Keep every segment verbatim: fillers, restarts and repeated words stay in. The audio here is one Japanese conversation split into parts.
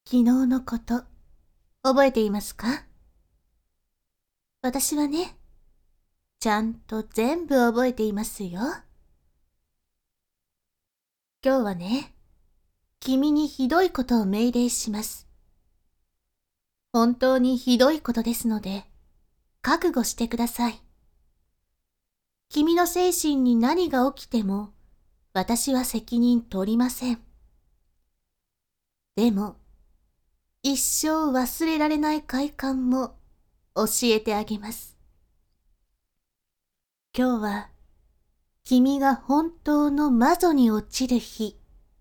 昨日のこと、覚えていますか？私はね、ちゃんと全部覚えていますよ。今日はね、君にひどいことを命令します。本当にひどいことですので、覚悟してください。君の精神に何が起きても、私は責任取りません。でも、一生忘れられない快感も教えてあげます。今日は、君が本当の魔女に落ちる日。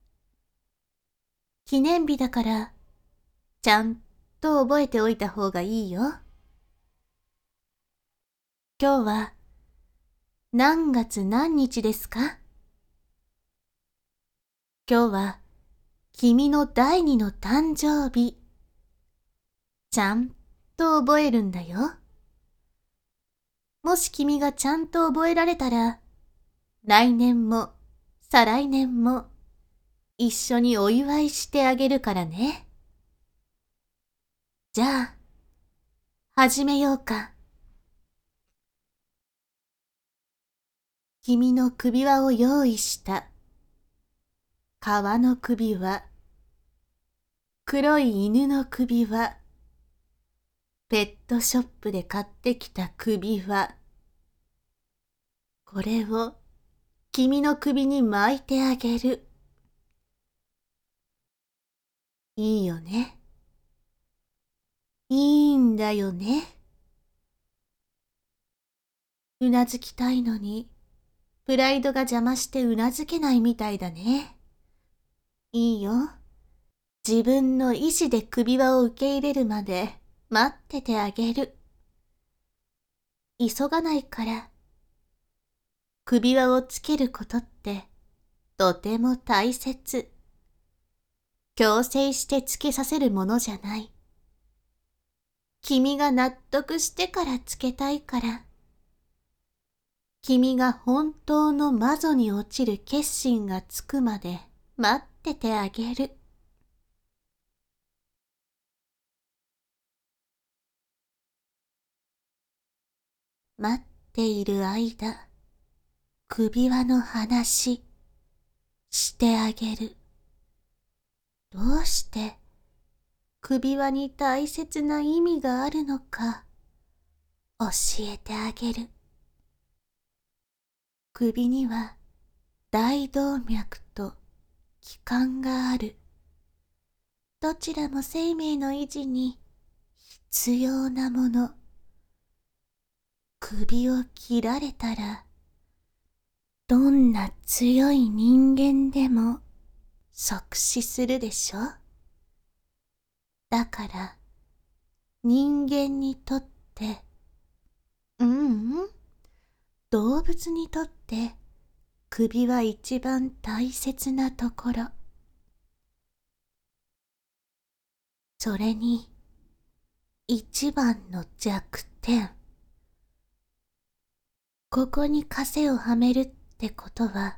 記念日だから、ちゃんと覚えておいた方がいいよ。今日は何月何日ですか？今日は君の第二の誕生日。ちゃんと覚えるんだよ。もし君がちゃんと覚えられたら、来年も再来年も一緒にお祝いしてあげるからね。じゃあ、始めようか。君の首輪を用意した。革の首輪。黒い犬の首輪。ペットショップで買ってきた首輪。これを君の首に巻いてあげる。いいよね。いいんだよね。うなずきたいのに、プライドが邪魔してうなずけないみたいだね。いいよ。自分の意志で首輪を受け入れるまで待っててあげる。急がないから。首輪をつけることってとても大切。強制してつけさせるものじゃない。君が納得してからつけたいから。君が本当の魔女に落ちる決心がつくまで待っててあげる。待っている間、首輪の話してあげる。どうして首輪に大切な意味があるのか教えてあげる。首には大動脈と気管がある。どちらも生命の維持に必要なもの。首を切られたら、どんな強い人間でも即死するでしょ。だから、人間にとって、ううん、動物にとって首は一番大切なところ。それに、一番の弱点。ここに枷をはめるってことは、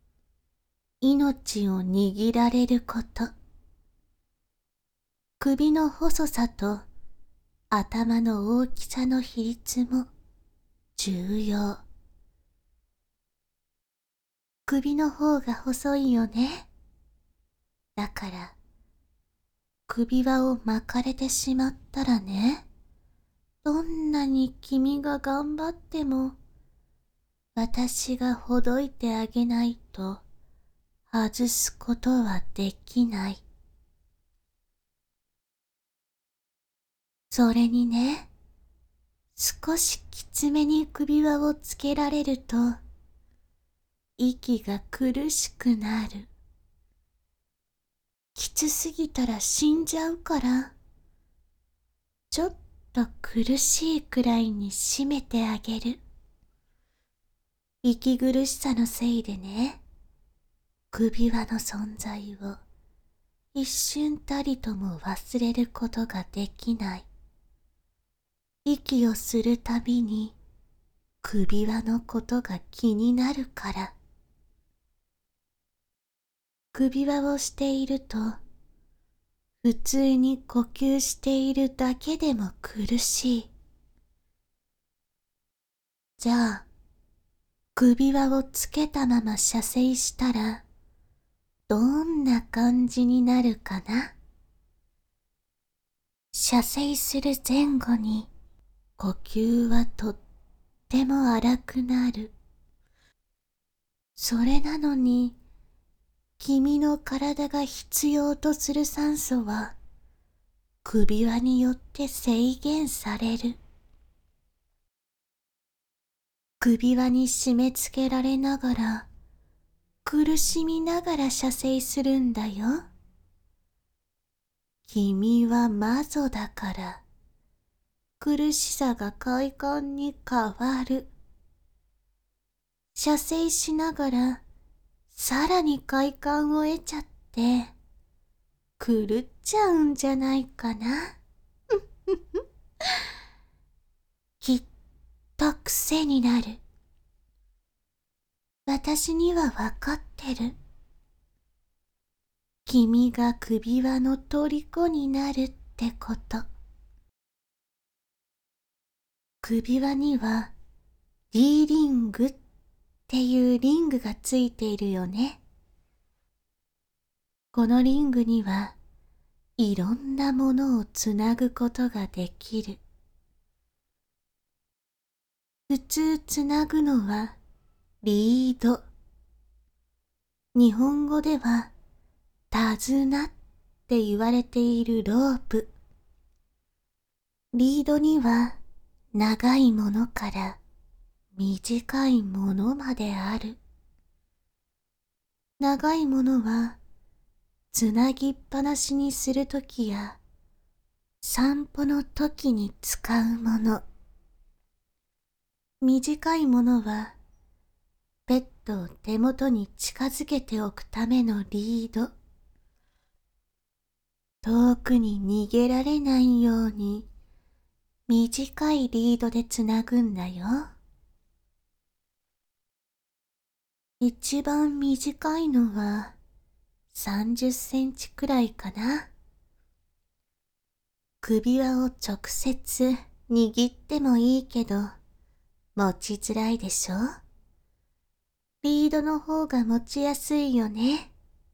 命を握られること。首の細さと頭の大きさの比率も重要。首の方が細いよね。だから、首輪を巻かれてしまったらね、どんなに君が頑張っても、私がほどいてあげないと外すことはできない。それにね、少しきつめに首輪をつけられると、息が苦しくなる。きつすぎたら死んじゃうから、ちょっと苦しいくらいに締めてあげる。息苦しさのせいでね、首輪の存在を一瞬たりとも忘れることができない。息をするたびに首輪のことが気になるから。首輪をしていると、 普通に呼吸しているだけでも苦しい。じゃあ、首輪をつけたまま射精したら、どんな感じになるかな。射精する前後に、呼吸はとっても荒くなる。それなのに、君の体が必要とする酸素は、首輪によって制限される。首輪に締め付けられながら、苦しみながら射精するんだよ。君は魔女だから、苦しさが快感に変わる。射精しながら、さらに快感を得ちゃって、狂っちゃうんじゃないかな。きっと癖になる。私にはわかってる。君が首輪の虜になるってこと。首輪には D リングっていうリングがついているよね。このリングにはいろんなものをつなぐことができる。普通つなぐのはリード。日本語では手綱って言われているロープ。リードには長いものから短いものまである。長いものはつなぎっぱなしにするときや散歩のときに使うもの。短いものはペットを手元に近づけておくためのリード。遠くに逃げられないように短いリードでつなぐんだよ。一番短いのはさんじゅっセンチくらいかな。首輪を直接握ってもいいけど持ちづらいでしょ。リードの方が持ちやすいよね。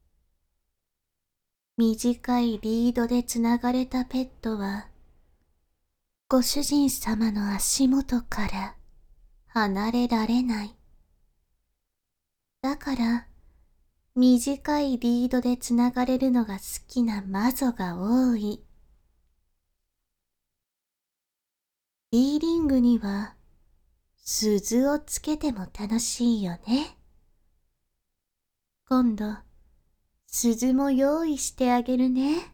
短いリードでつながれたペットはご主人様の足元から離れられない。だから短いリードでつながれるのが好きな魔女が多い。D リングには鈴をつけても楽しいよね。今度鈴も用意してあげるね。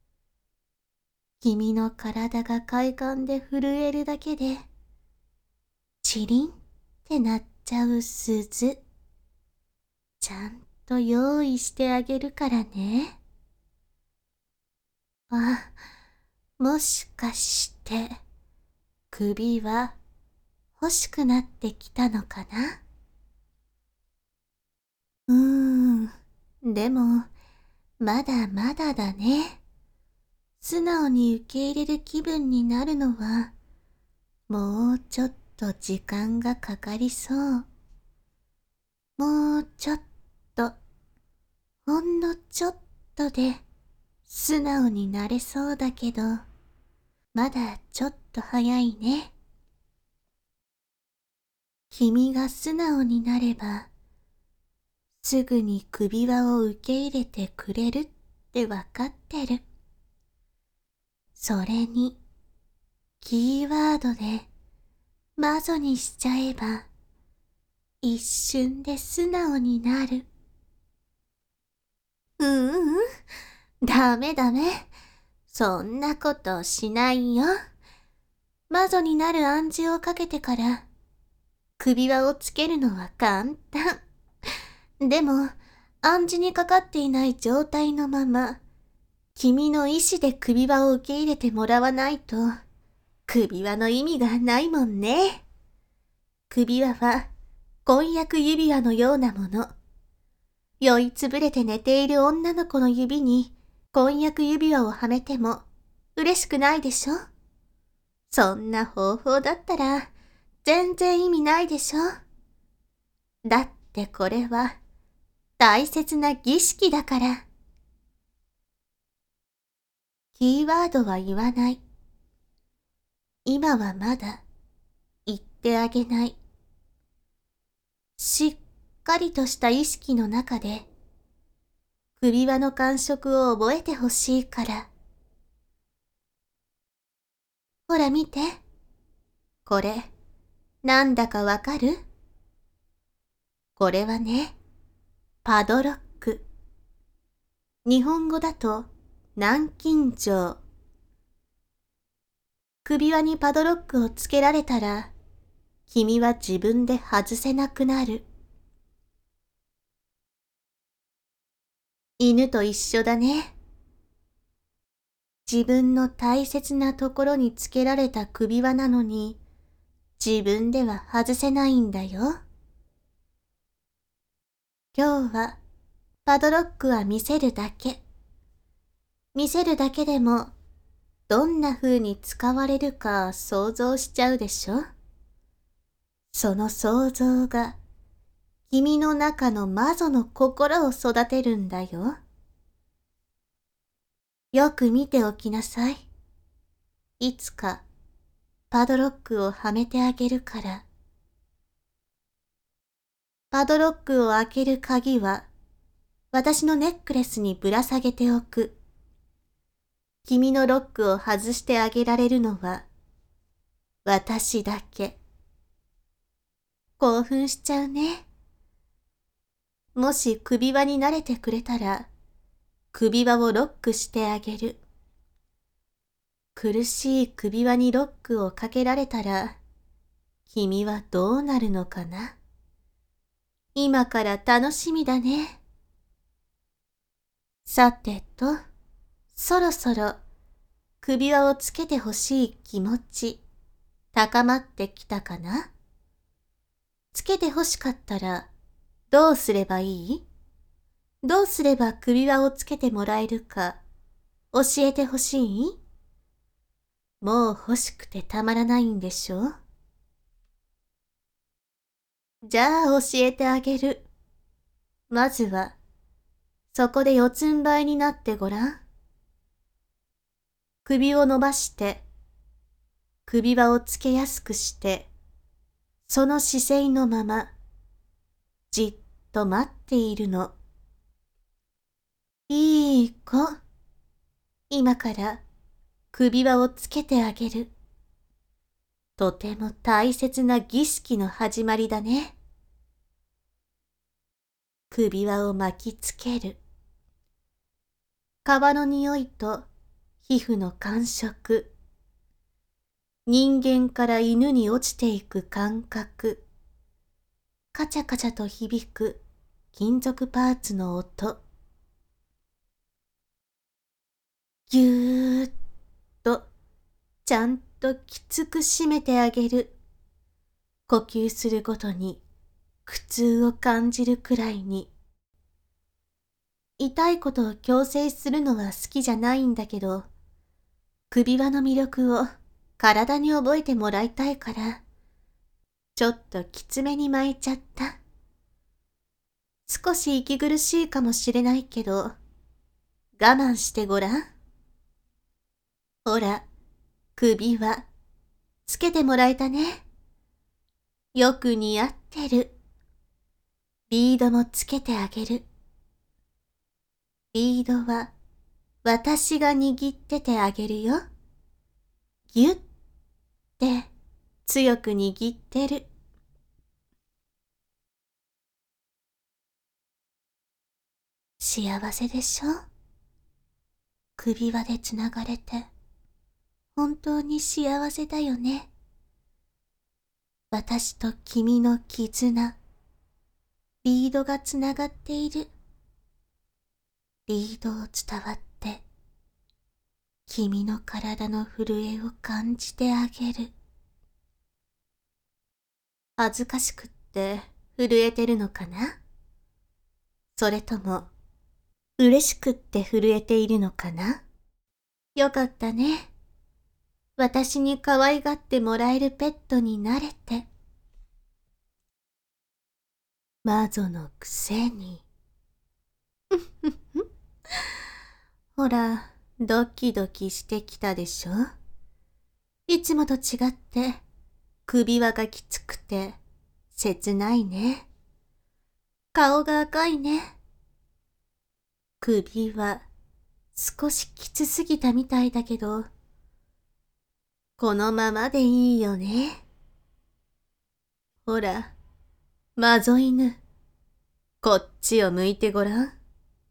君の体が快感で震えるだけでチリンってなっちゃう鈴、ちゃんと用意してあげるからね。あ、もしかして首は欲しくなってきたのかな。うーん、でもまだまだだね。素直に受け入れる気分になるのはもうちょっと時間がかかりそう。もうちょっと、ほんのちょっとで素直になれそうだけど、まだちょっと早いね。君が素直になれば、すぐに首輪を受け入れてくれるってわかってる。それに、キーワードで魔女にしちゃえば、一瞬で素直になる。ううん、ダメダメ。そんなことしないよ。魔女になる暗示をかけてから、首輪をつけるのは簡単。でも、暗示にかかっていない状態のまま、君の意志で首輪を受け入れてもらわないと、首輪の意味がないもんね。首輪は、婚約指輪のようなもの。酔いつぶれて寝ている女の子の指に婚約指輪をはめても嬉しくないでしょ？そんな方法だったら全然意味ないでしょ？だってこれは大切な儀式だから。キーワードは言わない。今はまだ言ってあげない。しっかりとした意識の中で首輪の感触を覚えてほしいから。ほら見て。これ、なんだかわかる？これはね、パドロック。日本語だと南京錠。首輪にパドロックをつけられたら、君は自分で外せなくなる。犬と一緒だね。自分の大切なところにつけられた首輪なのに、自分では外せないんだよ。今日はパドロックは見せるだけ。見せるだけでも、どんな風に使われるか想像しちゃうでしょ？その想像が、君の中の魔女の心を育てるんだよ。よく見ておきなさい。いつかパドロックをはめてあげるから。パドロックを開ける鍵は、私のネックレスにぶら下げておく。君のロックを外してあげられるのは、私だけ。興奮しちゃうね。もし首輪に慣れてくれたら、首輪をロックしてあげる。苦しい首輪にロックをかけられたら、君はどうなるのかな？今から楽しみだね。さてと、そろそろ首輪をつけてほしい気持ち、高まってきたかな？つけてほしかったら、どうすればいい？どうすれば首輪をつけてもらえるか、教えてほしい？もう欲しくてたまらないんでしょ？じゃあ教えてあげる。まずは、そこで四つん這いになってごらん。首を伸ばして、首輪をつけやすくして、その姿勢のまま、じっと待っているの。いい子。今から首輪をつけてあげる。とても大切な儀式の始まりだね。首輪を巻きつける。皮の匂いと皮膚の感触。人間から犬に落ちていく感覚。カチャカチャと響く金属パーツの音。ぎゅーっとちゃんときつく締めてあげる。呼吸するごとに苦痛を感じるくらいに。痛いことを強制するのは好きじゃないんだけど、首輪の魅力を体に覚えてもらいたいから、ちょっときつめに巻いちゃった。少し息苦しいかもしれないけど、我慢してごらん。ほら、首輪、つけてもらえたね。よく似合ってる。リードもつけてあげる。リードは私が握っててあげるよ。ぎゅって強く握ってる。幸せでしょ？首輪でつながれて本当に幸せだよね。私と君の絆、リードがつながっている。リードを伝わって君の体の震えを感じてあげる。恥ずかしくって震えてるのかな？それとも嬉しくって震えているのかな。よかったね。私に可愛がってもらえるペットになれて。魔女のくせに。ほら、ドキドキしてきたでしょ。いつもと違って、首輪がきつくて、切ないね。顔が赤いね。首輪、少しきつすぎたみたいだけど、このままでいいよね。ほら、魔女犬、こっちを向いてごらん。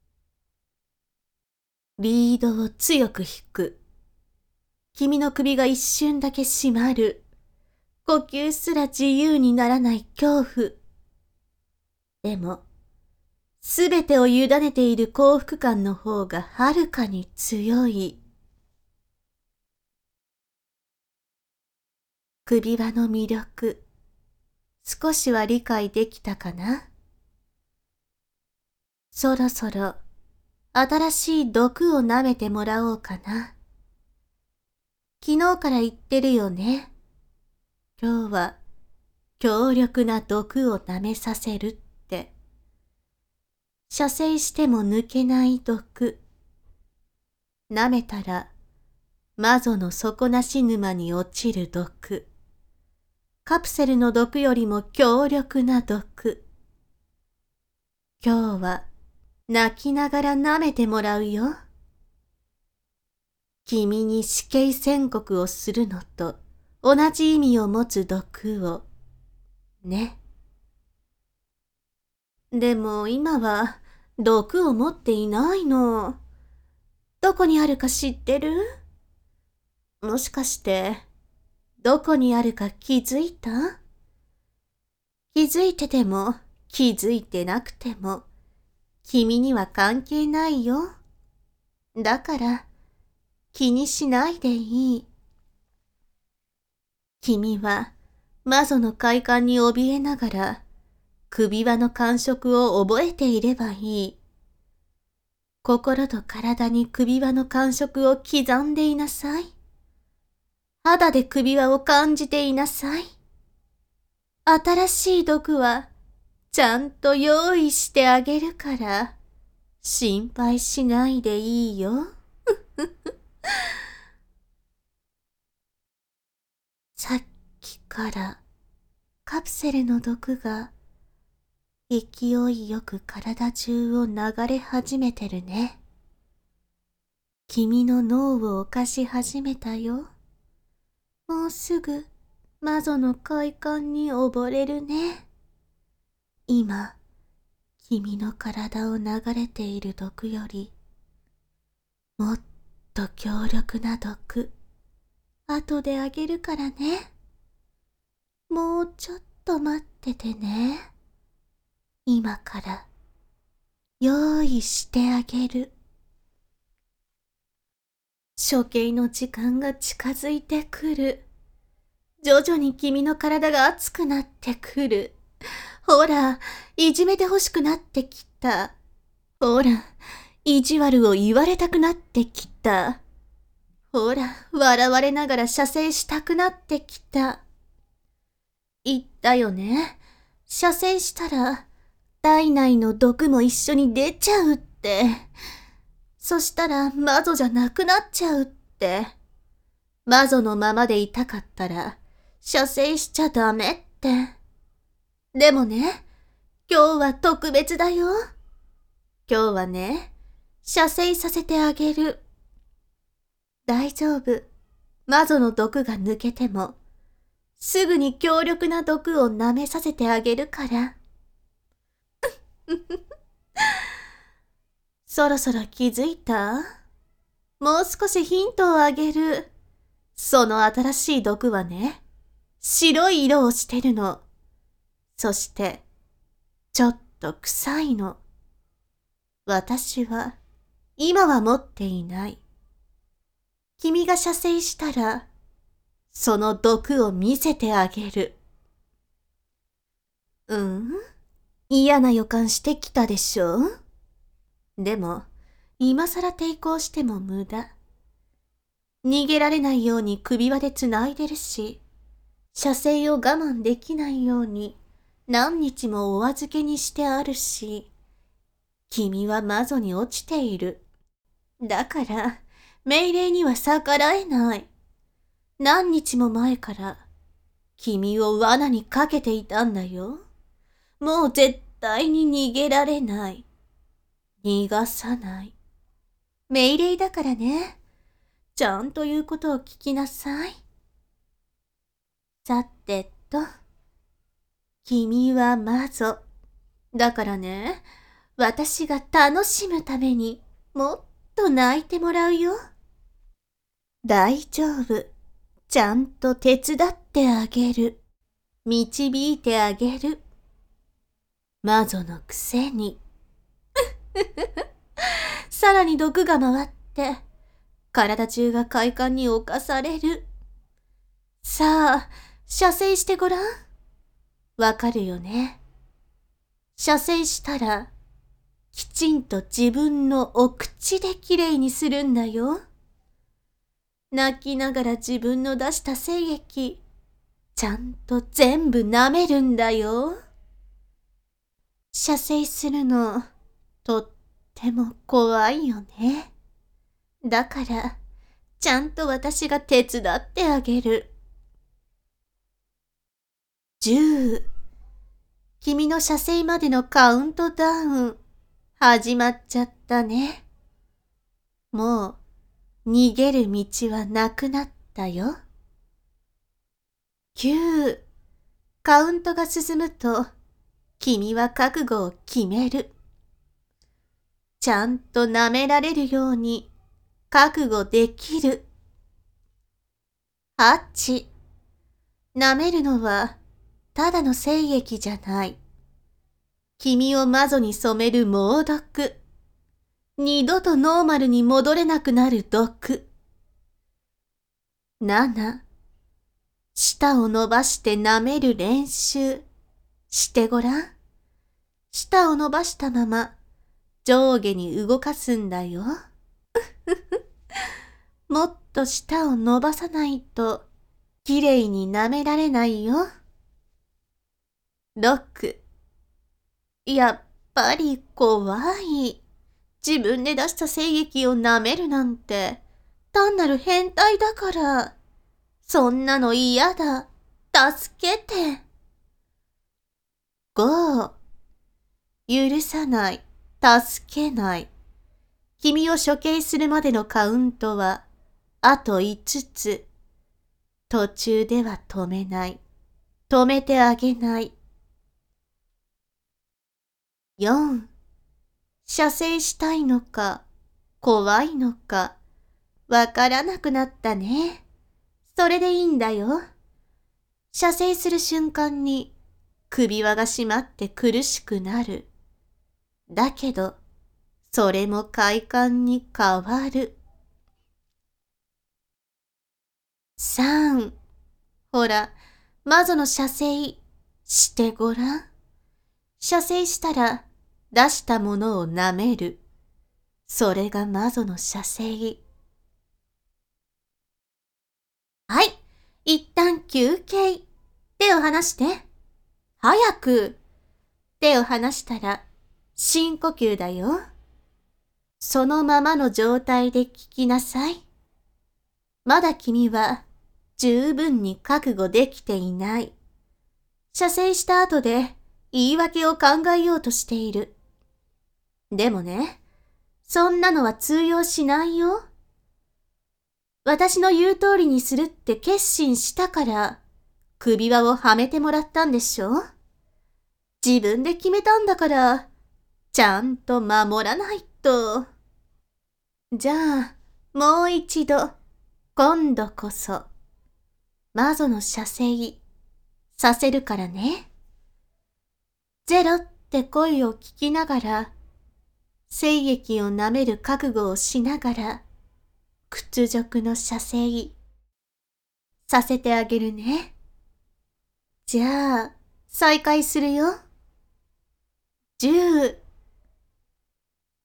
リードを強く引く。君の首が一瞬だけ締まる。呼吸すら自由にならない恐怖。でも、すべてを委ねている幸福感の方がはるかに強い。首輪の魅力、少しは理解できたかな？そろそろ、新しい毒を舐めてもらおうかな。昨日から言ってるよね。今日は強力な毒を舐めさせるって。射精しても抜けない毒。舐めたら魔女の底なし沼に落ちる毒。カプセルの毒よりも強力な毒。今日は泣きながら舐めてもらうよ。君に死刑宣告をするのと同じ意味を持つ毒を、ね。でも今は毒を持っていないの。どこにあるか知ってる？もしかして、どこにあるか気づいた？気づいてても気づいてなくても、君には関係ないよ。だから、気にしないでいい。君は魔女の快感に怯えながら首輪の感触を覚えていればいい。心と体に首輪の感触を刻んでいなさい。肌で首輪を感じていなさい。新しい毒はちゃんと用意してあげるから心配しないでいいよ。さっきからカプセルの毒が勢いよく体中を流れ始めてるね。君の脳を犯し始めたよ。もうすぐ魔女の快感に溺れるね。今、君の体を流れている毒よりもっと強力な毒、後であげるからね。もうちょっと待っててね。今から用意してあげる。処刑の時間が近づいてくる。徐々に君の体が熱くなってくる。ほら、いじめて欲しくなってきた。ほら、意地悪を言われたくなってきた。ほら、笑われながら射精したくなってきた。言ったよね。射精したら、体内の毒も一緒に出ちゃうって。そしたら魔女じゃなくなっちゃうって。魔女のままでいたかったら、射精しちゃダメって。でもね、今日は特別だよ。今日はね、射精させてあげる。大丈夫。魔女の毒が抜けても、すぐに強力な毒を舐めさせてあげるから。そろそろ気づいた？もう少しヒントをあげる。その新しい毒はね、白い色をしてるの。そして、ちょっと臭いの。私は、今は持っていない。君が射精したら、その毒を見せてあげる。うん？嫌な予感してきたでしょ？でも、 今さら抵抗しても無駄。逃げられないように首輪でつないでるし、射精を我慢できないように何日もお預けにしてあるし、君は魔女に落ちている。だから、命令には逆らえない。何日も前から、君を罠にかけていたんだよ。もう絶対に逃げられない。逃がさない。命令だからね。ちゃんと言うことを聞きなさい。さてと、君は魔女。だからね、私が楽しむためにもっと泣いてもらうよ。大丈夫。ちゃんと手伝ってあげる。導いてあげる。魔女のくせに。さらに毒が回って、体中が快感に侵される。さあ、射精してごらん。わかるよね。射精したら、きちんと自分のお口できれいにするんだよ。泣きながら自分の出した精液、ちゃんと全部舐めるんだよ。射精するの、とっても怖いよね。だから、ちゃんと私が手伝ってあげる。じゅう。君の射精までのカウントダウン、始まっちゃったね。もう、逃げる道はなくなったよ。きゅう。カウントが進むと、君は覚悟を決める。ちゃんと舐められるように、覚悟できる。はち。舐めるのは、ただの精液じゃない。君を魔女に染める猛毒。二度とノーマルに戻れなくなる毒。なな。舌を伸ばして舐める練習。してごらん。舌を伸ばしたまま、上下に動かすんだよ。もっと舌を伸ばさないと、きれいに舐められないよ。ろく。やっぱり怖い。自分で出した精液を舐めるなんて、単なる変態だから。そんなの嫌だ。助けて。ご。許さない。助けない。君を処刑するまでのカウントは、あといつつ。途中では止めない。止めてあげない。よん。射精したいのか、怖いのか、わからなくなったね。それでいいんだよ。射精する瞬間に首輪が締まって苦しくなる。だけど、それも快感に変わる。さん。ほら、魔女の射精してごらん。射精したら出したものを舐める。それが魔女の射精。はい、一旦休憩。手を離して。早く。手を離したら深呼吸だよ。そのままの状態で聞きなさい。まだ君は十分に覚悟できていない。射精した後で言い訳を考えようとしている。でもね、そんなのは通用しないよ。私の言う通りにするって決心したから、首輪をはめてもらったんでしょ？自分で決めたんだから、ちゃんと守らないと。じゃあ、もう一度、今度こそ、魔女の射精、させるからね。ゼロって声を聞きながら、精液を舐める覚悟をしながら、屈辱の射精、させてあげるね。じゃあ、再開するよ。じゅう、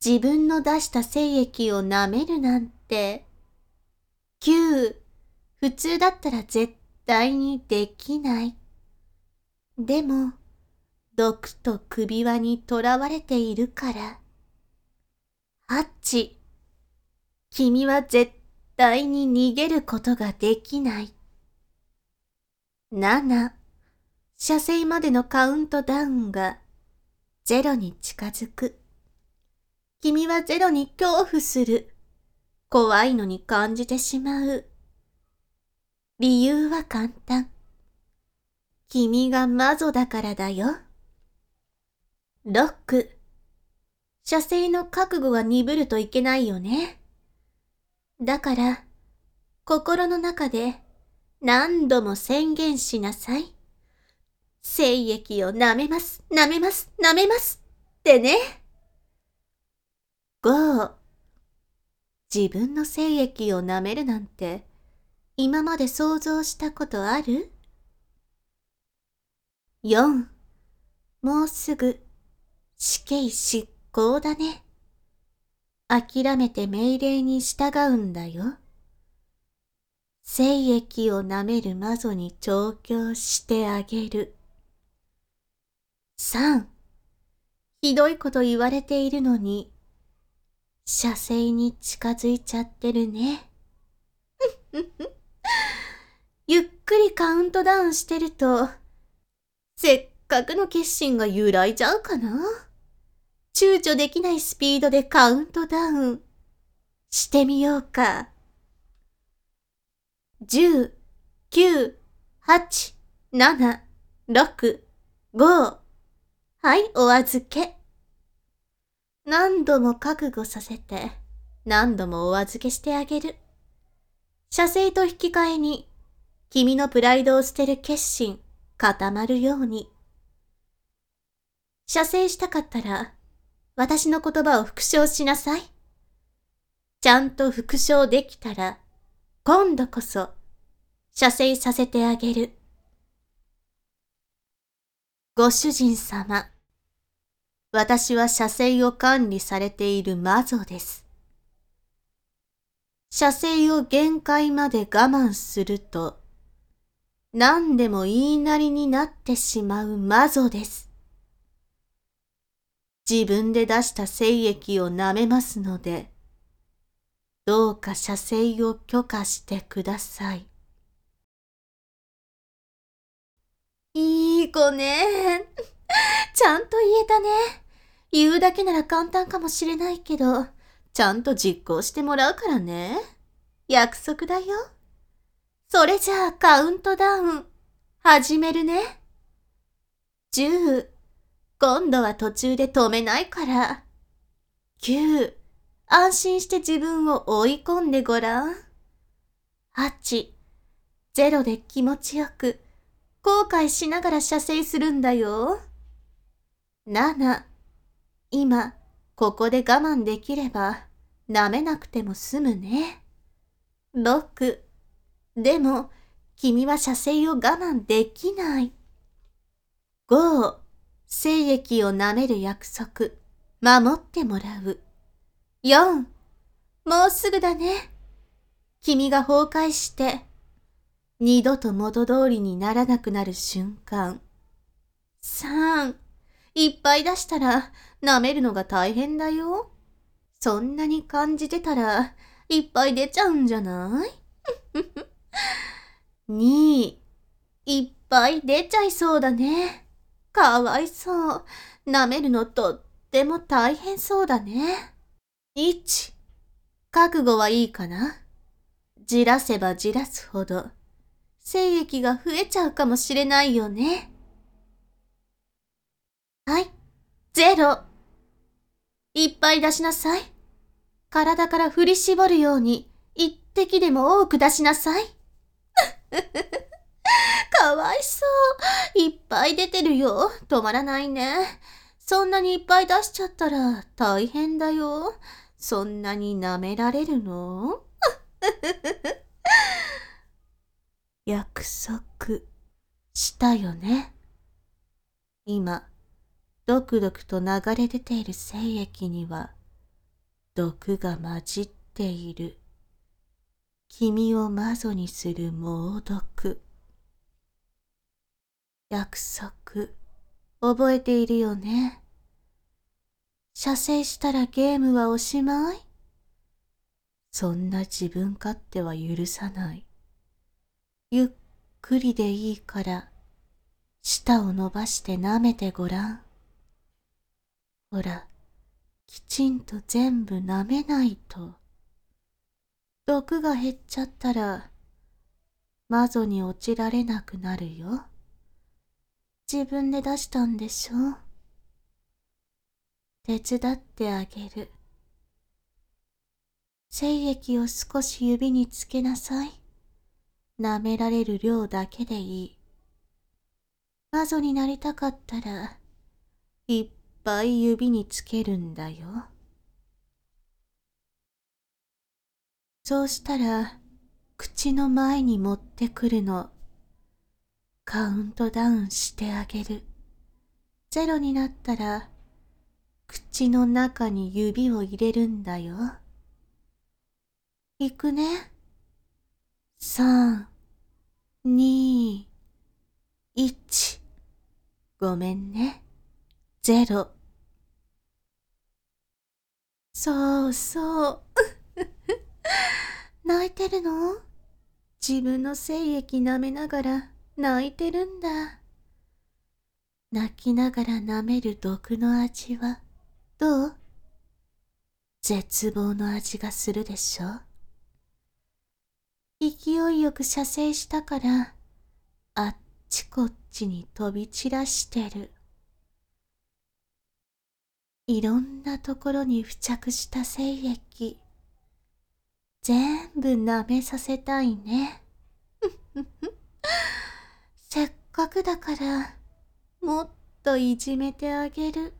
自分の出した精液を舐めるなんて、きゅう、普通だったら絶対にできない。でも、毒と首輪にとらわれているから。はち、君は絶対に逃げることができない。なな、射精までのカウントダウンがゼロに近づく。君はゼロに恐怖する。怖いのに感じてしまう。理由は簡単。君が魔女だからだよ。ろく、射精の覚悟は鈍るといけないよね。だから、心の中で何度も宣言しなさい。精液を舐めます、舐めます、舐めますってね。ご、自分の精液を舐めるなんて今まで想像したことある？よん、もうすぐ死刑執行だね。諦めて命令に従うんだよ。精液を舐める魔女に調教してあげる。さん、ひどいこと言われているのに、射精に近づいちゃってるね。ゆっくりカウントダウンしてると、せっかくの決心が揺らいじゃうかな。躊躇できないスピードでカウントダウンしてみようか。じゅう、きゅう、はち、なな、ろく、ご。はい、お預け。何度も覚悟させて、何度もお預けしてあげる。射精と引き換えに、君のプライドを捨てる決心、固まるように。射精したかったら、私の言葉を復唱しなさい。ちゃんと復唱できたら、今度こそ、射精させてあげる。ご主人様、私は射精を管理されている魔女です。射精を限界まで我慢すると、何でも言いなりになってしまう魔女です。自分で出した精液を舐めますので、どうか射精を許可してください。いい子ね。ちゃんと言えたね。言うだけなら簡単かもしれないけど、ちゃんと実行してもらうからね。約束だよ。それじゃあカウントダウン、始めるね。じゅう、今度は途中で止めないから。きゅう、安心して自分を追い込んでごらん。はち、ゼロで気持ちよく、後悔しながら射精するんだよ。なな、今、ここで我慢できれば、舐めなくても済むね。ろく、でも、君は射精を我慢できない。ご、精液を舐める約束、守ってもらう。よん、もうすぐだね。君が崩壊して、二度と元通りにならなくなる瞬間。さん、いっぱい出したら舐めるのが大変だよ。そんなに感じてたらいっぱい出ちゃうんじゃない？に、いっぱい出ちゃいそうだね。かわいそう。舐めるのとっても大変そうだね。いち、覚悟はいいかな？じらせばじらすほど、精液が増えちゃうかもしれないよね。はい、ゼロ。いっぱい出しなさい。体から振り絞るように、一滴でも多く出しなさい。かわいそう。いっぱい出てるよ。止まらないね。そんなにいっぱい出しちゃったら大変だよ。そんなに舐められるの？約束したよね。今、ドクドクと流れ出ている精液には毒が混じっている。君を魔女にする猛毒。約束、覚えているよね。射精したらゲームはおしまい？そんな自分勝手は許さない。ゆっくりでいいから、舌を伸ばして舐めてごらん。ほら、きちんと全部舐めないと。毒が減っちゃったら、魔女に落ちられなくなるよ。自分で出したんでしょ。手伝ってあげる。精液を少し指につけなさい。舐められる量だけでいい。魔女になりたかったら、いっぱい指につけるんだよ。そうしたら、口の前に持ってくるの。カウントダウンしてあげる。ゼロになったら、口の中に指を入れるんだよ。いくね。さん、に、いち。ごめんね。ゼロ。そうそう。泣いてるの？自分の精液舐めながら泣いてるんだ。泣きながら舐める毒の味はどう？絶望の味がするでしょ。勢いよく射精したからあっちこっちに飛び散らしてる。いろんなところに付着した精液全部舐めさせたいね。せっかくだからもっといじめてあげる。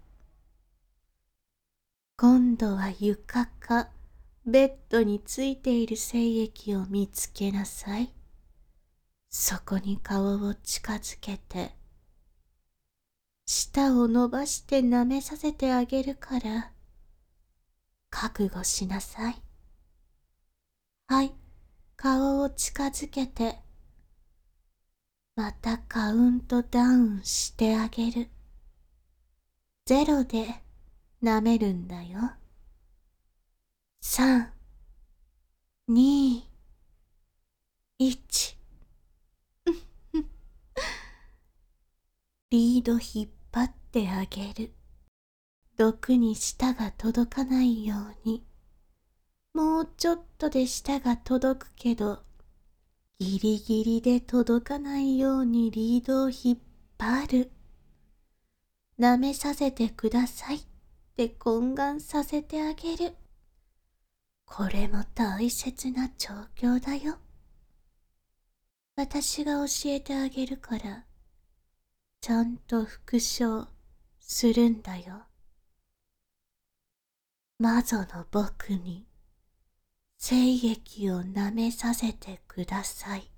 今度は床かベッドについている精液を見つけなさい。そこに顔を近づけて、舌を伸ばして舐めさせてあげるから、覚悟しなさい。はい、顔を近づけて、またカウントダウンしてあげる。ゼロで舐めるんだよ。さん、に、いち。リード引っ張ってあげる。毒に舌が届かないように。もうちょっとで舌が届くけど、ギリギリで届かないようにリードを引っ張る。舐めさせてくださいって懇願させてあげる。これも大切な調教だよ。私が教えてあげるから、ちゃんと復唱するんだよ。魔女の僕に精液を舐めさせてください。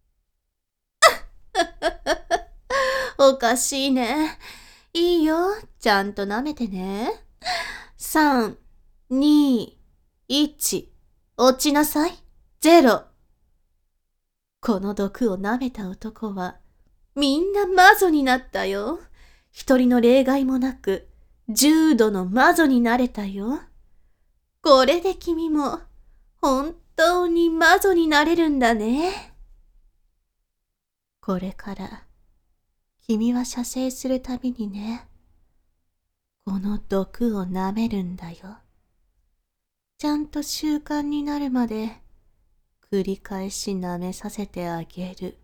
おかしいね。いいよ、ちゃんと舐めてね。さん、に、いち、落ちなさい。ゼロ。この毒を舐めた男は、みんな魔女になったよ。一人の例外もなく、重度の魔女になれたよ。これで君も、本当に魔女になれるんだね。これから、君は射精するたびにね、この毒を舐めるんだよ。ちゃんと習慣になるまで、繰り返し舐めさせてあげる。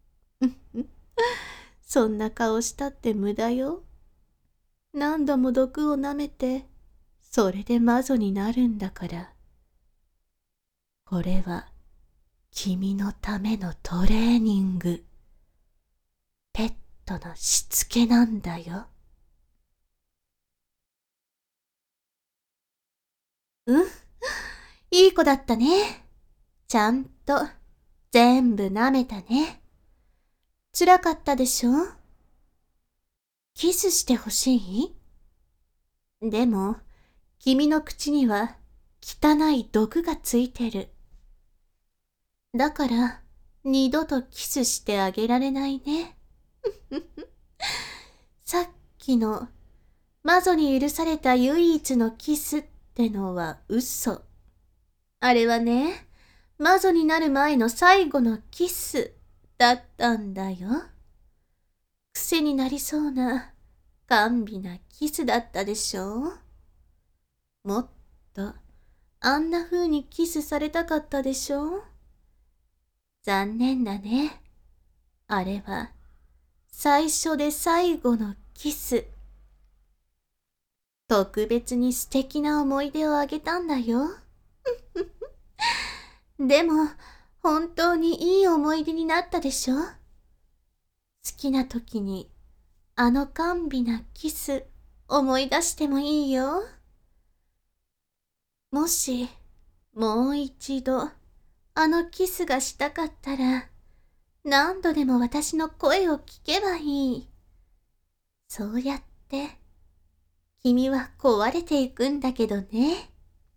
そんな顔したって無駄よ。何度も毒を舐めて、それで魔女になるんだから。これは、君のためのトレーニング。ペットのしつけなんだよ。うん、いい子だったね。ちゃんと全部舐めたね。辛かったでしょ？キスしてほしい？でも、君の口には汚い毒がついてる。だから、二度とキスしてあげられないね。さっきの、魔女に許された唯一のキスってのは嘘。あれはね、魔女になる前の最後のキスだったんだよ。癖になりそうな、甘美なキスだったでしょう。もっと、あんな風にキスされたかったでしょう。残念だね。あれは、最初で最後のキス。特別に素敵な思い出をあげたんだよ。でも、本当にいい思い出になったでしょ？好きな時に、あの甘美なキス、思い出してもいいよ。もし、もう一度、あのキスがしたかったら、何度でも私の声を聞けばいい。そうやって、君は壊れていくんだけどね。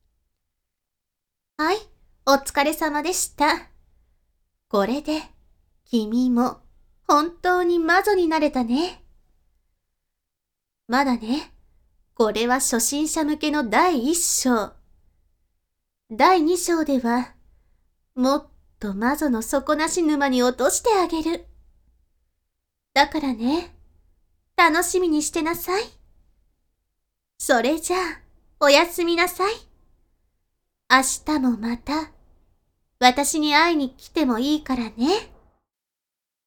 はい、お疲れ様でした。これで、君も本当に魔女になれたね。まだね、これは初心者向けのだいいっ章。だいに章では、もっと魔女の底なし沼に落としてあげる。だからね、楽しみにしてなさい。それじゃあ、おやすみなさい。明日もまた、私に会いに来てもいいからね。